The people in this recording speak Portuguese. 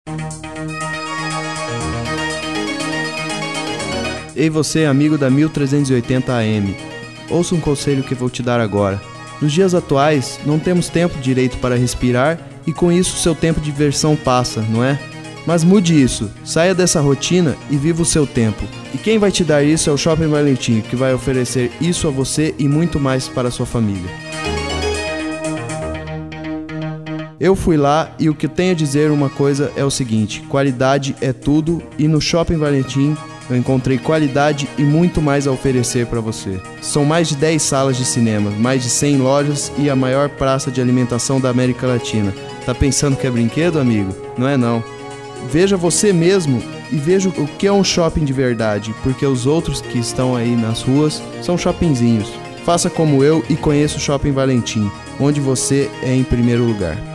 Ei você, amigo da 1380 AM, ouça um conselho que vou te dar agora. Nos dias atuais, não temos tempo direito para respirar e com isso seu tempo de diversão passa, não é? Mas mude isso, saia dessa rotina e viva o seu tempo. E quem vai te dar isso é o Shopping Valentim, que vai oferecer isso a você e muito mais para a sua família. Eu fui lá e o que tenho a dizer uma coisa é o seguinte: qualidade é tudo e no Shopping Valentim eu encontrei qualidade e muito mais a oferecer para você. São mais de 10 salas de cinema, mais de 100 lojas e a maior praça de alimentação da América Latina. Tá pensando que é brinquedo, amigo? Não é não. Veja você mesmo e veja o que é um shopping de verdade, porque os outros que estão aí nas ruas são shoppingzinhos. Faça como eu e conheça o Shopping Valentim, onde você é em primeiro lugar.